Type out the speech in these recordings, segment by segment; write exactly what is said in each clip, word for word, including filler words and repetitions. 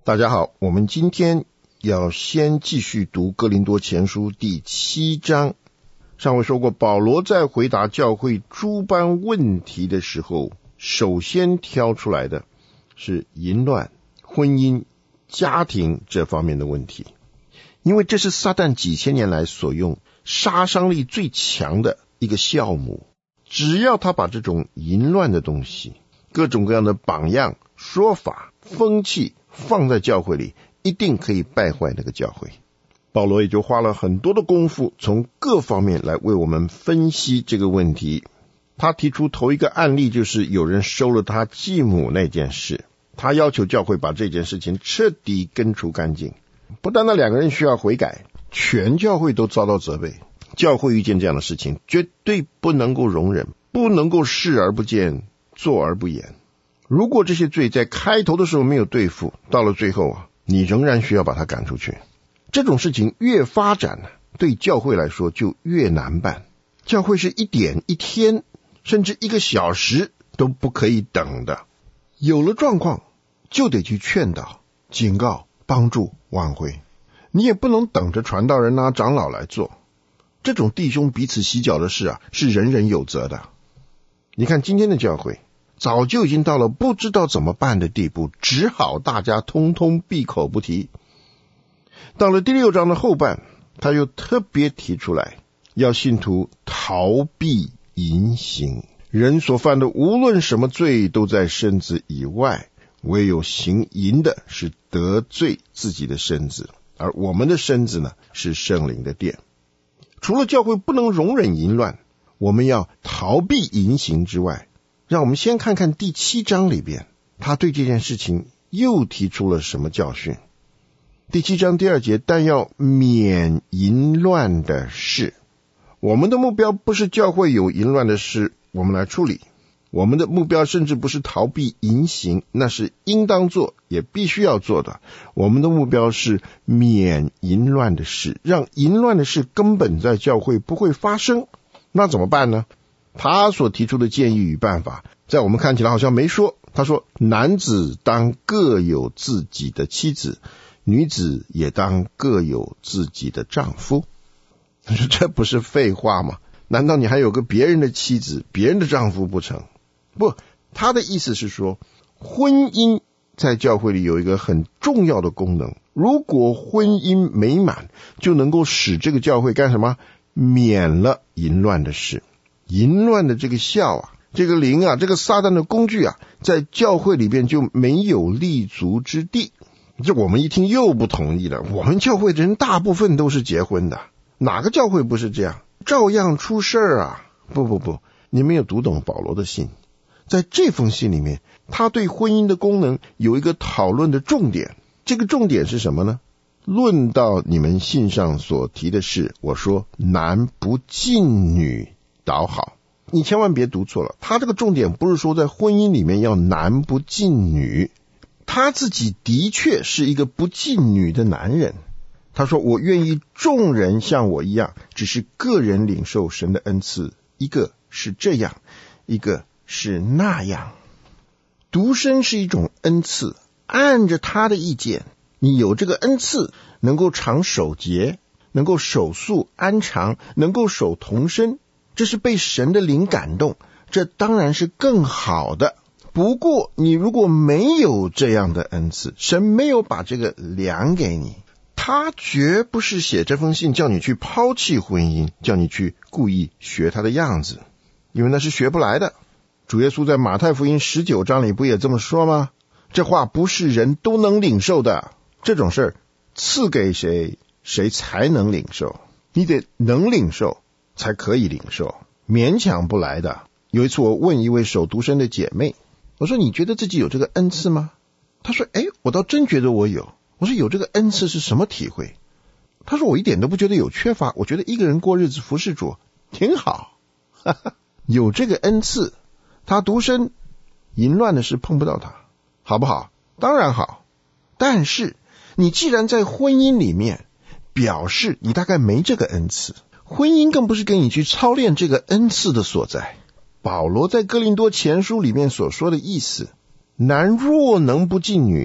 大家好，我们今天要先继续读哥林多前书第七章。上回说过，保罗在回答教会诸般问题的时候，首先挑出来的是淫乱、婚姻、家庭这方面的问题，因为这是撒旦几千年来所用杀伤力最强的一个酵母。只要他把这种淫乱的东西、各种各样的榜样、说法、风气放在教会里，一定可以败坏那个教会。保罗也就花了很多的功夫，从各方面来为我们分析这个问题。他提出头一个案例，就是有人收了他继母那件事，他要求教会把这件事情彻底根除干净。不但那两个人需要悔改，全教会都遭到责备。教会遇见这样的事情，绝对不能够容忍，不能够视而不见，坐而不言。如果这些罪在开头的时候没有对付，到了最后啊，你仍然需要把它赶出去。这种事情越发展，对教会来说就越难办。教会是一点一天，甚至一个小时都不可以等的。有了状况，就得去劝导、警告、帮助、挽回。你也不能等着传道人啊、长老来做。这种弟兄彼此洗脚的事啊，是人人有责的。你看今天的教会，早就已经到了不知道怎么办的地步，只好大家通通闭口不提。到了第六章的后半，他又特别提出来，要信徒逃避淫行。人所犯的无论什么罪，都在身子以外，唯有行淫的是得罪自己的身子，而我们的身子呢，是圣灵的殿。除了教会不能容忍淫乱，我们要逃避淫行之外，让我们先看看第七章里边，他对这件事情又提出了什么教训。第七章第二节，但要免淫乱的事。我们的目标不是教会有淫乱的事我们来处理，我们的目标甚至不是逃避淫行，那是应当做也必须要做的。我们的目标是免淫乱的事，让淫乱的事根本在教会不会发生。那怎么办呢？他所提出的建议与办法，在我们看起来好像没说。他说，男子当各有自己的妻子，女子也当各有自己的丈夫。他说，这不是废话吗？难道你还有个别人的妻子、别人的丈夫不成？不，他的意思是说，婚姻在教会里有一个很重要的功能。如果婚姻美满，就能够使这个教会干什么？免了淫乱的事。淫乱的这个酵啊，这个灵啊，这个撒旦的工具啊，在教会里边就没有立足之地。这我们一听又不同意了。我们教会的人大部分都是结婚的，哪个教会不是这样？照样出事儿啊！不不不，你没有读懂保罗的信。在这封信里面，他对婚姻的功能有一个讨论的重点。这个重点是什么呢？论到你们信上所提的事，我说男不近女倒好。你千万别读错了，他这个重点不是说在婚姻里面要男不近女，他自己的确是一个不近女的男人。他说，我愿意众人像我一样，只是个人领受神的恩赐，一个是这样，一个是那样。独身是一种恩赐，按着他的意见，你有这个恩赐，能够常守节，能够守宿安常，能够守童身，这是被神的灵感动，这当然是更好的。不过你如果没有这样的恩赐，神没有把这个量给你，他绝不是写这封信叫你去抛弃婚姻，叫你去故意学他的样子，因为那是学不来的。主耶稣在马太福音十九章里不也这么说吗？这话不是人都能领受的，这种事赐给谁，谁才能领受。你得能领受才可以领受，勉强不来的。有一次我问一位守独身的姐妹，我说，你觉得自己有这个恩赐吗？她说，诶，我倒真觉得我有。我说，有这个恩赐是什么体会？他说，我一点都不觉得有缺乏，我觉得一个人过日子服侍主挺好。哈哈，有这个恩赐，他独身淫乱的事碰不到他，好不好？当然好。但是你既然在婚姻里面，表示你大概没这个恩赐，婚姻更不是给你去操练这个恩赐的所在。保罗在哥林多前书里面所说的意思，男若能不近女，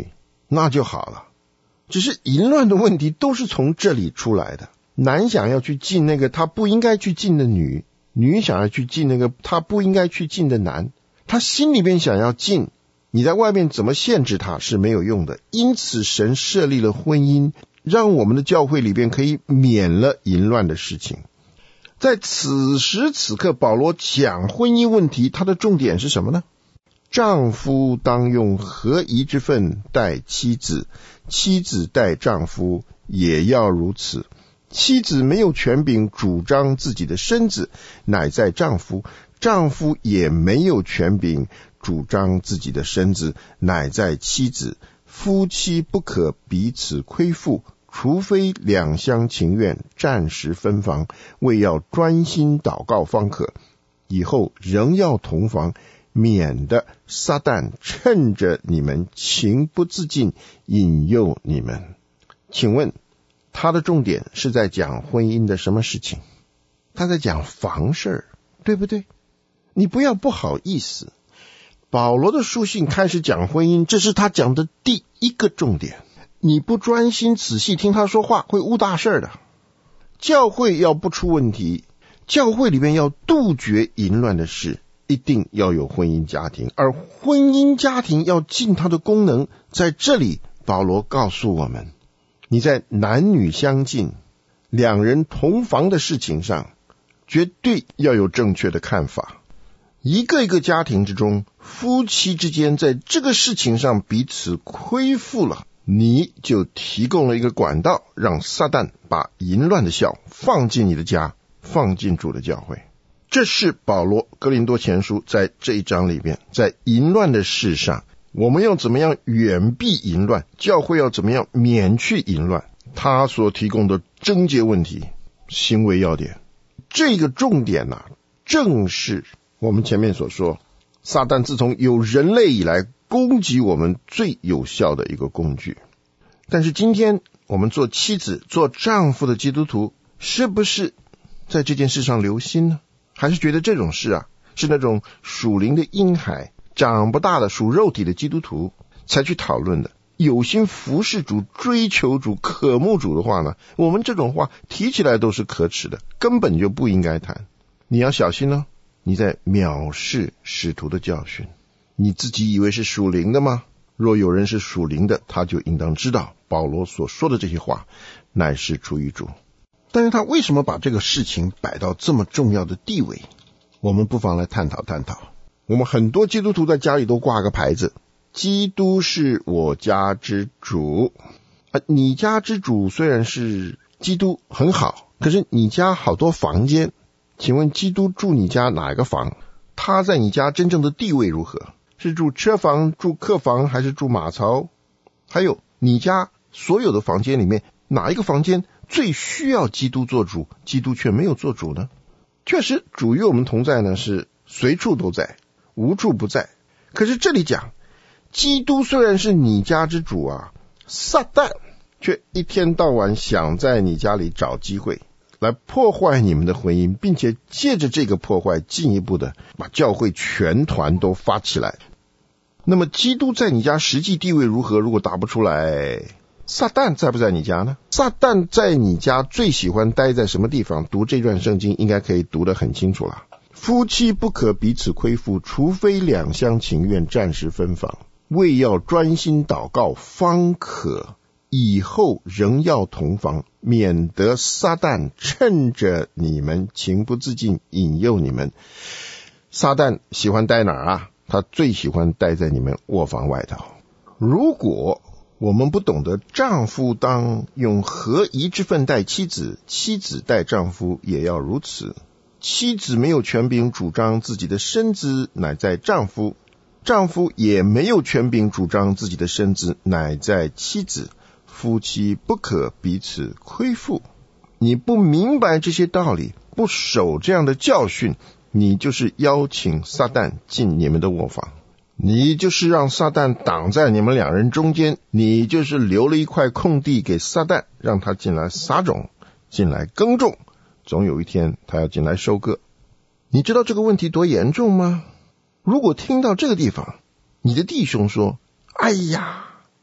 那就好了。只是淫乱的问题都是从这里出来的。男想要去进那个他不应该去进的女，女想要去进那个他不应该去进的男，他心里边想要进，你在外面怎么限制他是没有用的。因此神设立了婚姻，让我们的教会里边可以免了淫乱的事情。在此时此刻，保罗讲婚姻问题，他的重点是什么呢？丈夫当用合宜之分待妻子，妻子待丈夫也要如此。妻子没有权柄主张自己的身子，乃在丈夫；丈夫也没有权柄主张自己的身子，乃在妻子。夫妻不可彼此亏负，除非两厢情愿，暂时分房，为要专心祷告方可。以后仍要同房，免得撒旦趁着你们情不自禁引诱你们。请问他的重点是在讲婚姻的什么事情？他在讲房事，对不对？你不要不好意思，保罗的书信开始讲婚姻，这是他讲的第一个重点。你不专心仔细听他说话，会误大事的。教会要不出问题，教会里面要杜绝淫乱的事，一定要有婚姻家庭，而婚姻家庭要尽它的功能。在这里保罗告诉我们，你在男女相近，两人同房的事情上，绝对要有正确的看法。一个一个家庭之中，夫妻之间在这个事情上彼此亏负了，你就提供了一个管道，让撒旦把淫乱的笑放进你的家，放进主的教会。这是保罗哥林多前书在这一章里面，在淫乱的事上，我们要怎么样远避淫乱，教会要怎么样免去淫乱，他所提供的症结问题、行为要点。这个重点啊，正是我们前面所说，撒旦自从有人类以来攻击我们最有效的一个工具。但是今天我们做妻子做丈夫的基督徒，是不是在这件事上留心呢？还是觉得这种事啊，是那种属灵的婴孩，长不大的属肉体的基督徒才去讨论的？有心服侍主、追求主、渴慕主的话呢，我们这种话提起来都是可耻的，根本就不应该谈。你要小心哦，你在藐视使徒的教训。你自己以为是属灵的吗？若有人是属灵的，他就应当知道保罗所说的这些话乃是出于主。但是他为什么把这个事情摆到这么重要的地位？我们不妨来探讨探讨。我们很多基督徒在家里都挂个牌子，基督是我家之主。啊，你家之主虽然是基督很好，可是你家好多房间，请问基督住你家哪一个房？他在你家真正的地位如何？是住车房、住客房，还是住马槽？还有你家所有的房间里面，哪一个房间最需要基督做主，基督却没有做主呢？确实主与我们同在呢，是随处都在，无处不在。可是这里讲基督虽然是你家之主啊，撒旦却一天到晚想在你家里找机会来破坏你们的婚姻，并且借着这个破坏进一步的把教会全团都发起来。那么基督在你家实际地位如何？如果答不出来，撒旦在不在你家呢？撒旦在你家最喜欢待在什么地方？读这段圣经应该可以读得很清楚了。夫妻不可彼此亏负，除非两厢情愿，暂时分房，为要专心祷告方可。以后仍要同房，免得撒旦趁着你们情不自禁引诱你们。撒旦喜欢待哪儿啊？他最喜欢待在你们卧房外头。如果我们不懂得丈夫当用合宜之分待妻子，妻子待丈夫也要如此。妻子没有权柄主张自己的身子，乃在丈夫；丈夫也没有权柄主张自己的身子，乃在妻子。夫妻不可彼此亏负。你不明白这些道理，不守这样的教训，你就是邀请撒旦进你们的卧房，你就是让撒旦挡在你们两人中间，你就是留了一块空地给撒旦，让他进来撒种，进来耕种，总有一天他要进来收割。你知道这个问题多严重吗？如果听到这个地方，你的弟兄说，哎呀，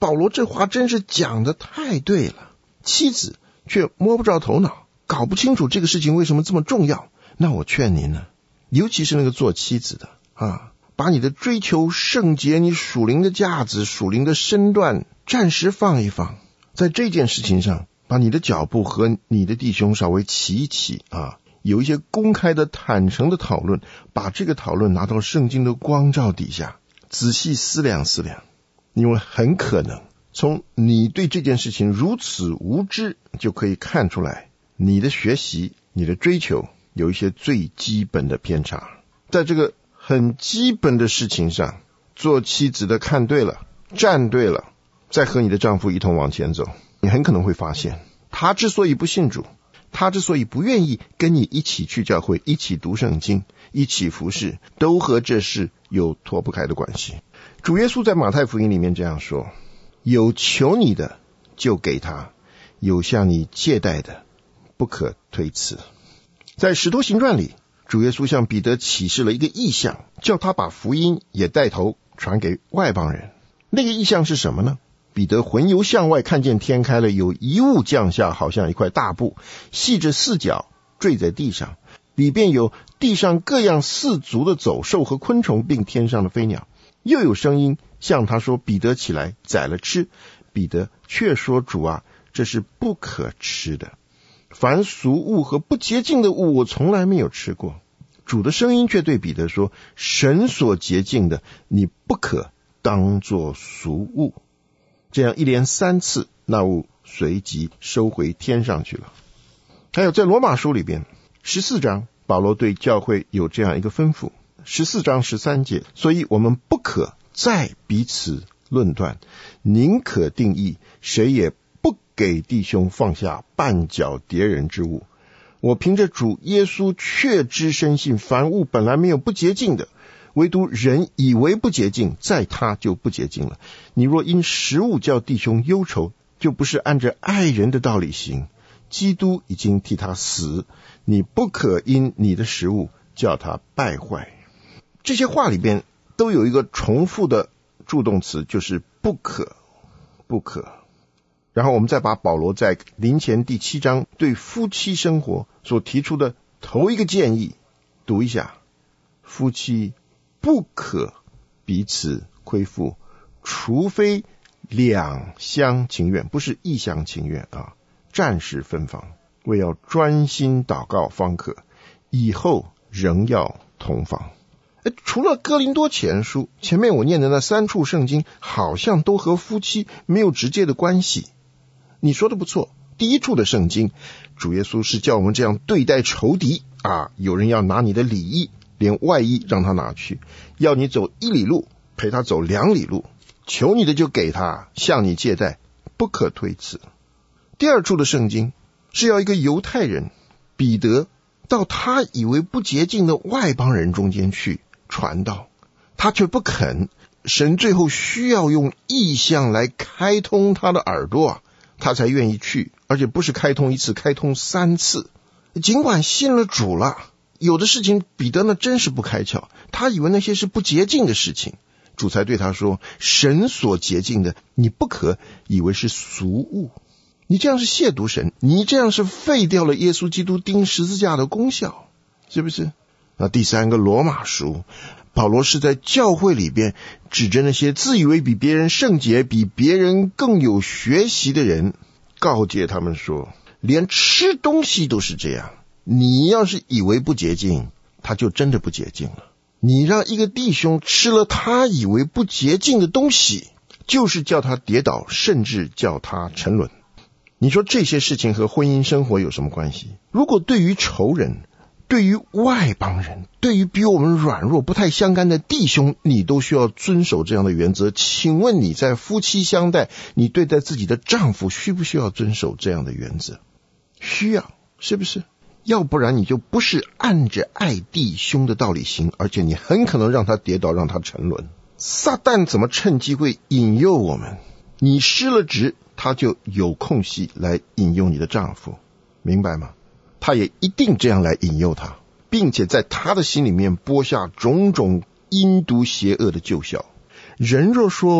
保罗这话真是讲得太对了，妻子却摸不着头脑，搞不清楚这个事情为什么这么重要。那我劝您呢，尤其是那个做妻子的啊，把你的追求圣洁，你属灵的架子，属灵的身段暂时放一放，在这件事情上把你的脚步和你的弟兄稍微齐一齐啊，有一些公开的坦诚的讨论，把这个讨论拿到圣经的光照底下仔细思量思量。因为很可能从你对这件事情如此无知，就可以看出来你的学习，你的追求有一些最基本的偏差。在这个很基本的事情上，做妻子的看对了，站对了，再和你的丈夫一同往前走，你很可能会发现，他之所以不信主，他之所以不愿意跟你一起去教会，一起读圣经，一起服侍，都和这事有脱不开的关系。主耶稣在马太福音里面这样说，有求你的就给他，有向你借贷的不可推辞。在使徒行传里，主耶稣向彼得启示了一个异象，叫他把福音也带头传给外邦人。那个异象是什么呢？彼得魂游向外，看见天开了，有一物降下，好像一块大布，系着四角，坠在地上，里边有地上各样四足的走兽和昆虫，并天上的飞鸟。又有声音向他说，彼得起来宰了吃。彼得却说，主啊，这是不可吃的，凡俗物和不洁净的物我从来没有吃过。主的声音却对彼得说，神所洁净的你不可当作俗物。这样一连三次，那物随即收回天上去了。还有在罗马书里边十四章，保罗对教会有这样一个吩咐，十四章十三节，所以我们不可再彼此论断，宁可定义，谁也不给弟兄放下绊脚跌人之物。我凭着主耶稣确知深信，凡物本来没有不洁净的，唯独人以为不洁净，在他就不洁净了。你若因食物叫弟兄忧愁，就不是按着爱人的道理行。基督已经替他死，你不可因你的食物叫他败坏。这些话里边都有一个重复的助动词，就是不可，不可。然后我们再把保罗在林前第七章对夫妻生活所提出的头一个建议读一下，夫妻不可彼此亏负，除非两厢情愿，不是一厢情愿啊，暂时分房，为要专心祷告方可，以后仍要同房。除了哥林多前书，前面我念的那三处圣经好像都和夫妻没有直接的关系。你说的不错，第一处的圣经，主耶稣是叫我们这样对待仇敌啊！有人要拿你的里衣，连外衣让他拿去，要你走一里路，陪他走两里路，求你的就给他，向你借贷，不可推辞。第二处的圣经是要一个犹太人彼得到他以为不洁净的外邦人中间去传道，他却不肯，神最后需要用异象来开通他的耳朵啊，他才愿意去，而且不是开通一次，开通三次。尽管信了主了，有的事情彼得呢真是不开窍，他以为那些是不洁净的事情，主才对他说，神所洁净的你不可以为是俗物。你这样是亵渎神，你这样是废掉了耶稣基督钉十字架的功效，是不是？那第三个罗马书，保罗是在教会里边指着那些自以为比别人圣洁，比别人更有学习的人，告诫他们说，连吃东西都是这样，你要是以为不洁净，他就真的不洁净了。你让一个弟兄吃了他以为不洁净的东西，就是叫他跌倒，甚至叫他沉沦。你说这些事情和婚姻生活有什么关系？如果对于仇人，对于外邦人，对于比我们软弱不太相干的弟兄，你都需要遵守这样的原则，请问你在夫妻相待，你对待自己的丈夫需不需要遵守这样的原则？需要，是不是？要不然你就不是按着爱弟兄的道理行，而且你很可能让他跌倒，让他沉沦。撒旦怎么趁机会引诱我们？你失了职，他就有空隙来引诱你的丈夫，明白吗？他也一定这样来引诱他，并且在他的心里面播下种种阴毒邪恶的旧效。人若说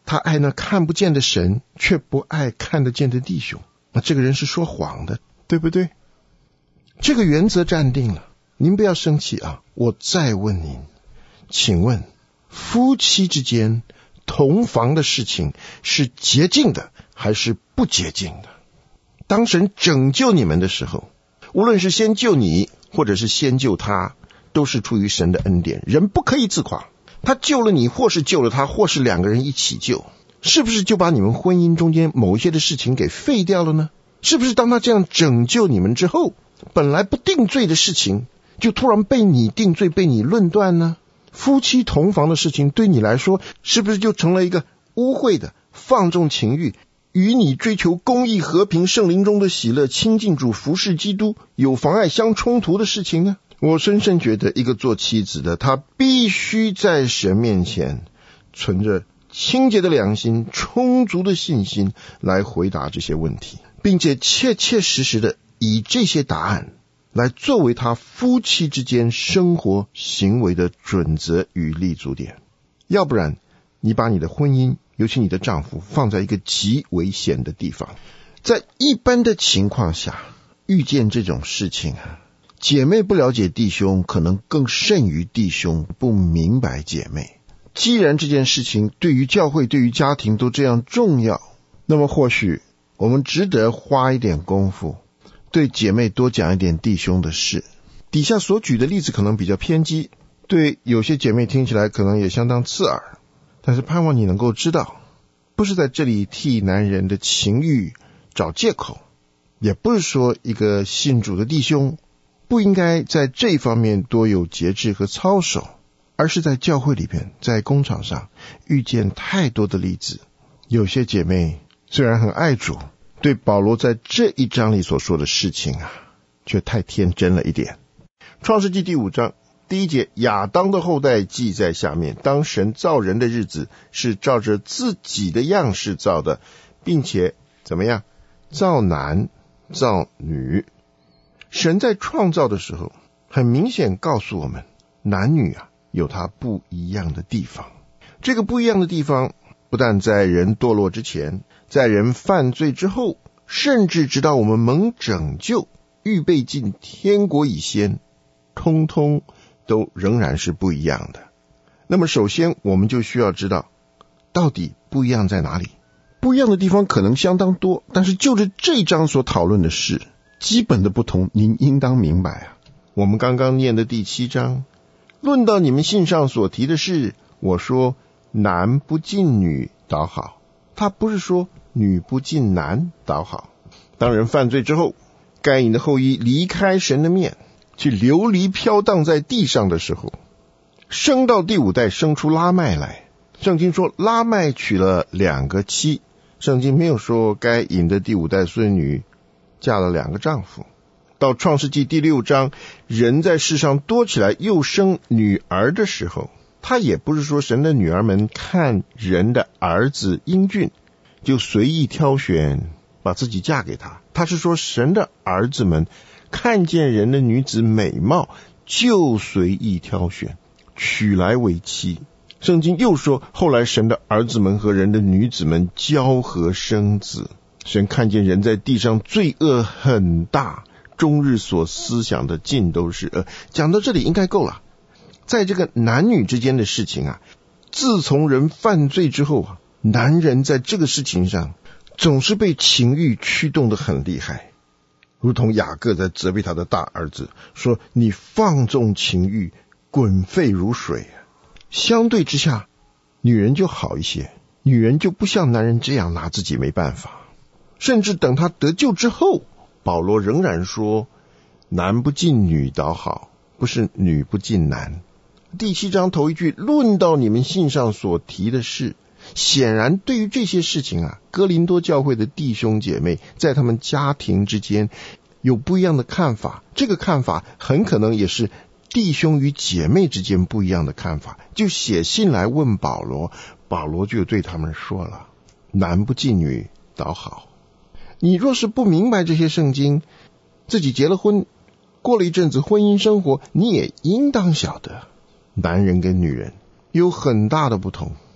他爱那看不见的神，却不爱看得见的弟兄，那这个人是说谎的，对不对？这个原则站定了，您不要生气啊！我再问您，请问夫妻之间同房的事情是洁净的还是不洁净的？当神拯救你们的时候，无论是先救你或者是先救他，都是出于神的恩典，人不可以自夸。他救了你，或是救了他，或是两个人一起救，是不是就把你们婚姻中间某一些的事情给废掉了呢？是不是当他这样拯救你们之后，本来不定罪的事情就突然被你定罪，被你论断呢？夫妻同房的事情对你来说，是不是就成了一个污秽的、放纵情欲，与你追求公义、和平、圣灵中的喜乐、亲近主、服侍基督有妨碍、相冲突的事情呢？我深深觉得，一个做妻子的，她必须在神面前存着清洁的良心、充足的信心来回答这些问题，并且切切实实的以这些答案来作为他夫妻之间生活行为的准则与立足点。要不然你把你的婚姻，尤其你的丈夫放在一个极危险的地方。在一般的情况下，遇见这种事情啊，姐妹不了解弟兄，可能更甚于弟兄不明白姐妹。既然这件事情对于教会、对于家庭都这样重要，那么或许我们值得花一点功夫对姐妹多讲一点弟兄的事。底下所举的例子可能比较偏激，对有些姐妹听起来可能也相当刺耳，但是盼望你能够知道，不是在这里替男人的情欲找借口，也不是说一个信主的弟兄不应该在这方面多有节制和操守，而是在教会里边，在工厂上遇见太多的例子。有些姐妹虽然很爱主，对保罗在这一章里所说的事情啊，却太天真了一点。创世纪第五章第一节，亚当的后代记在下面。当神造人的日子，是照着自己的样式造的，并且怎么样？造男造女。神在创造的时候，很明显告诉我们，男女啊有它不一样的地方。这个不一样的地方，不但在人堕落之前，在人犯罪之后，甚至直到我们蒙拯救、预备进天国以先，通通都仍然是不一样的。那么首先我们就需要知道，到底不一样在哪里？不一样的地方可能相当多，但是就着这一章所讨论的事，基本的不同您应当明白啊。我们刚刚念的第七章，论到你们信上所提的事，我说男不近女倒好，他不是说女不近男倒好。当人犯罪之后，该隐的后裔离开神的面，去流离飘荡在地上的时候，生到第五代生出拉麦来。圣经说拉麦娶了两个妻，圣经没有说该隐的第五代孙女嫁了两个丈夫。到创世纪第六章，人在世上多起来又生女儿的时候，他也不是说神的女儿们看人的儿子英俊就随意挑选把自己嫁给他，他是说神的儿子们看见人的女子美貌就随意挑选娶来为妻。圣经又说后来神的儿子们和人的女子们交合生子。神看见人在地上罪恶很大，终日所思想的尽都是恶。讲到这里应该够了。在这个男女之间的事情啊，自从人犯罪之后啊，男人在这个事情上总是被情欲驱动得很厉害，如同雅各在责备他的大儿子说，你放纵情欲，滚沸如水。相对之下，女人就好一些，女人就不像男人这样拿自己没办法。甚至等他得救之后，保罗仍然说男不近女倒好，不是女不近男。第七章头一句论到你们信上所提的事，显然对于这些事情啊，哥林多教会的弟兄姐妹在他们家庭之间有不一样的看法，这个看法很可能也是弟兄与姐妹之间不一样的看法，就写信来问保罗，保罗就对他们说了，男不近女倒好。你若是不明白这些圣经，自己结了婚，过了一阵子婚姻生活，你也应当晓得，男人跟女人有很大的不同。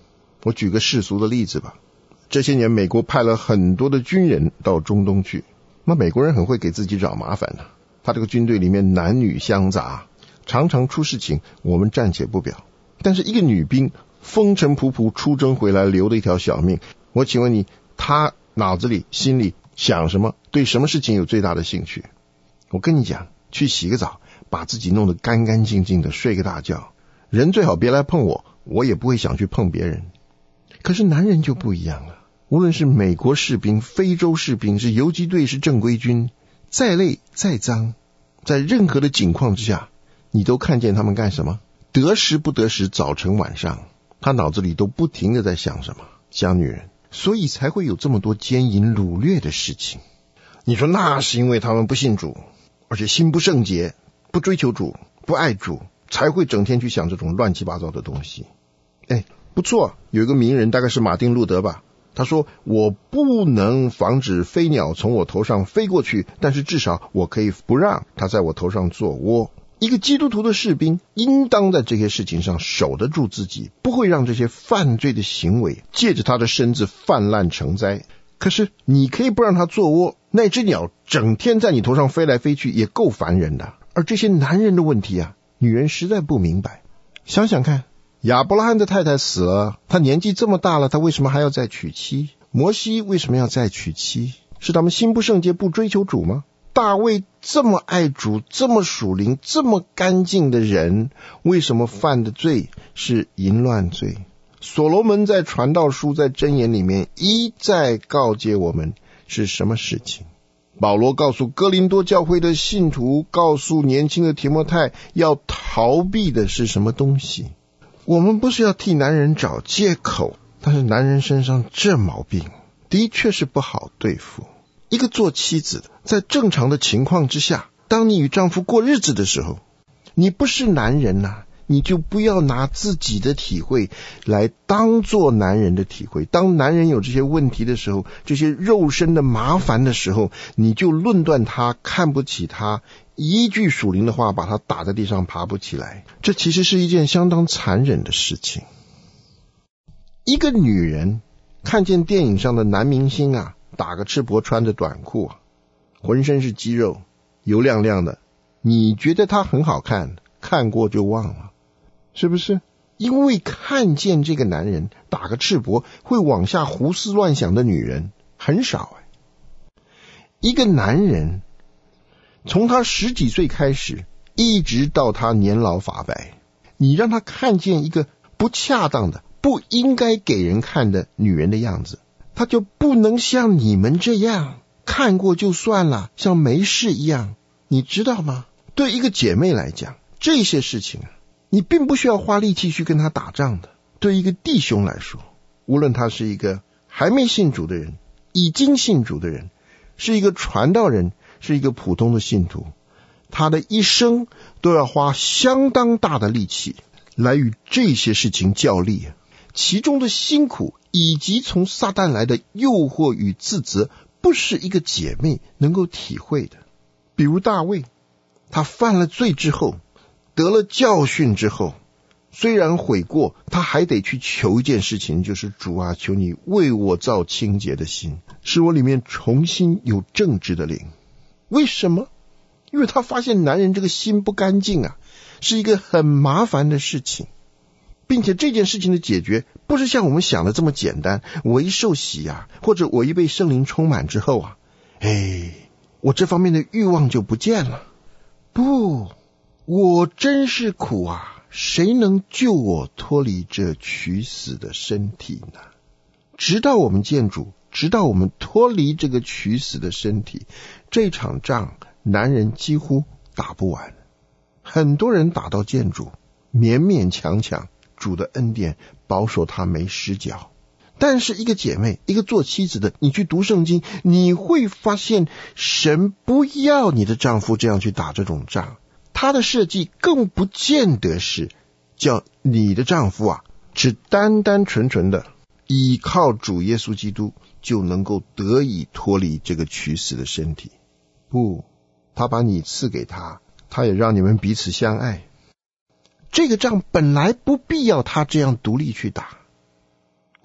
我举个世俗的例子吧，这些年美国派了很多的军人到中东去，那美国人很会给自己找麻烦的，他这个军队里面男女相杂，常常出事情，我们暂且不表。但是一个女兵风尘仆仆出征回来，留了一条小命，我请问你，她脑子里心里想什么？对什么事情有最大的兴趣？我跟你讲，去洗个澡，把自己弄得干干净净的，睡个大觉，人最好别来碰我，我也不会想去碰别人。可是男人就不一样了，无论是美国士兵、非洲士兵，是游击队，是正规军，再累再脏，在任何的境况之下，你都看见他们干什么？得时不得时，早晨晚上，他脑子里都不停地在想什么？想女人。所以才会有这么多奸淫掳掠的事情。你说那是因为他们不信主，而且心不圣洁，不追求主，不爱主，才会整天去想这种乱七八糟的东西。哎，不错，有一个名人，大概是马丁路德吧，他说，我不能防止飞鸟从我头上飞过去，但是至少我可以不让它在我头上做窝。一个基督徒的士兵应当在这些事情上守得住自己，不会让这些犯罪的行为借着他的身子泛滥成灾。可是你可以不让他做窝，那只鸟整天在你头上飞来飞去也够烦人的。而这些男人的问题啊，女人实在不明白。想想看，亚伯拉罕的太太死了，他年纪这么大了，他为什么还要再娶妻？摩西为什么要再娶妻？是他们心不圣洁，不追求主吗？大卫这么爱主，这么属灵，这么干净的人，为什么犯的罪是淫乱罪？所罗门在传道书，在箴言里面一再告诫我们是什么事情。保罗告诉哥林多教会的信徒，告诉年轻的提摩太，要逃避的是什么东西？我们不是要替男人找借口，但是男人身上这毛病的确是不好对付。一个做妻子的，在正常的情况之下，当你与丈夫过日子的时候，你不是男人啊，你就不要拿自己的体会来当做男人的体会。当男人有这些问题的时候，这些肉身的麻烦的时候，你就论断他，看不起他，一句属灵的话把他打在地上爬不起来。这其实是一件相当残忍的事情。一个女人看见电影上的男明星啊，打个赤膊，穿着短裤啊，浑身是肌肉，油亮亮的，你觉得他很好看，看过就忘了，是不是？因为看见这个男人打个赤膊会往下胡思乱想的女人很少。哎，一个男人从他十几岁开始，一直到他年老发白，你让他看见一个不恰当的、不应该给人看的女人的样子，他就不能像你们这样看过就算了，像没事一样。你知道吗？对一个姐妹来讲，这些事情啊，你并不需要花力气去跟他打仗的。对一个弟兄来说，无论他是一个还没信主的人，已经信主的人，是一个传道人，是一个普通的信徒，他的一生都要花相当大的力气来与这些事情较力，其中的辛苦以及从撒旦来的诱惑与自责，不是一个姐妹能够体会的。比如大卫，他犯了罪之后，得了教训之后，虽然悔过，他还得去求一件事情，就是主啊，求你为我造清洁的心，使我里面重新有正直的灵。为什么？因为他发现男人这个心不干净啊，是一个很麻烦的事情，并且这件事情的解决不是像我们想的这么简单。我一受洗啊，或者我一被圣灵充满之后啊，哎，我这方面的欲望就不见了。不，我真是苦啊，谁能救我脱离这取死的身体呢？直到我们见主，直到我们脱离这个取死的身体，这场仗男人几乎打不完。很多人打到见主，勉勉强强，主的恩典保守他没失脚。但是一个姐妹，一个做妻子的，你去读圣经，你会发现神不要你的丈夫这样去打这种仗。他的设计更不见得是叫你的丈夫啊，只单单纯纯的依靠主耶稣基督就能够得以脱离这个取死的身体。不，他把你赐给他，他也让你们彼此相爱。这个仗本来不必要他这样独立去打。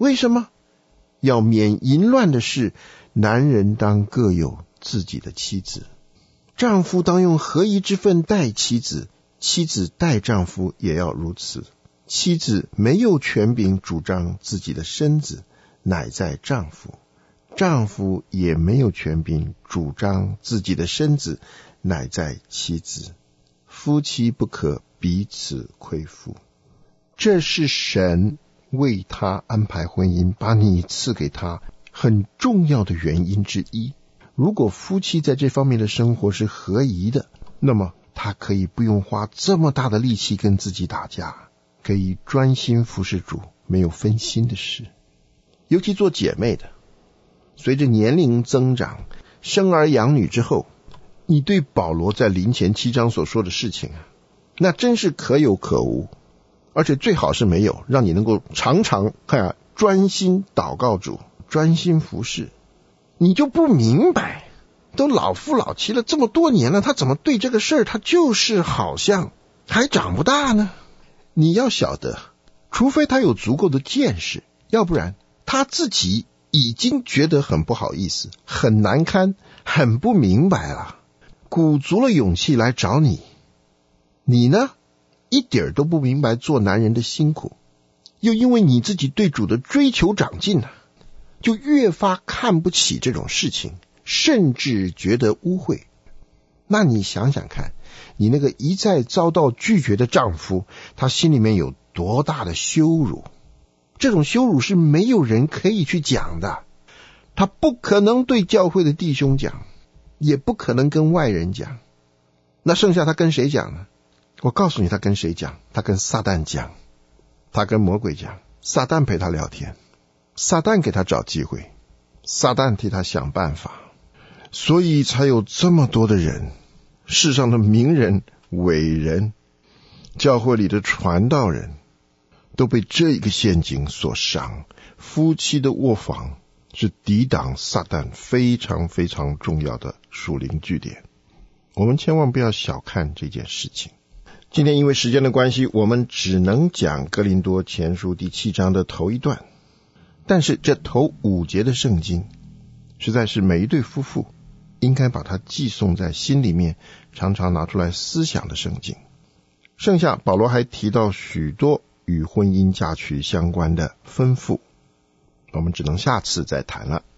为什么？要免淫乱的事，男人当各有自己的妻子，丈夫当用合宜之分待妻子，妻子待丈夫也要如此。妻子没有权柄主张自己的身子，乃在丈夫；丈夫也没有权柄主张自己的身子，乃在妻子。夫妻不可彼此亏负。这是神为他安排婚姻，把你赐给他很重要的原因之一。如果夫妻在这方面的生活是合宜的，那么他可以不用花这么大的力气跟自己打架，可以专心服侍主，没有分心的事。尤其做姐妹的，随着年龄增长，生儿养女之后，你对保罗在林前七章所说的事情啊，那真是可有可无，而且最好是没有，让你能够常常看啊专心祷告主，专心服侍。你就不明白，都老夫老妻了这么多年了，他怎么对这个事儿他就是好像还长不大呢？你要晓得，除非他有足够的见识，要不然他自己已经觉得很不好意思，很难堪，很不明白了，鼓足了勇气来找你。你呢，一点都不明白做男人的辛苦，又因为你自己对主的追求长进啊，就越发看不起这种事情，甚至觉得污秽。那你想想看，你那个一再遭到拒绝的丈夫，他心里面有多大的羞辱？这种羞辱是没有人可以去讲的，他不可能对教会的弟兄讲，也不可能跟外人讲。那剩下他跟谁讲呢？我告诉你他跟谁讲，他跟撒旦讲，他跟魔鬼讲，撒旦陪他聊天，撒旦给他找机会，撒旦替他想办法，所以才有这么多的人，世上的名人、伟人、教会里的传道人，都被这一个陷阱所伤。夫妻的卧房是抵挡撒旦非常非常重要的属灵据点，我们千万不要小看这件事情。今天因为时间的关系，我们只能讲哥林多前书第七章的头一段，但是这头五节的圣经实在是每一对夫妇应该把它寄送在心里面，常常拿出来思想的圣经。剩下保罗还提到许多与婚姻嫁娶相关的吩咐，我们只能下次再谈了。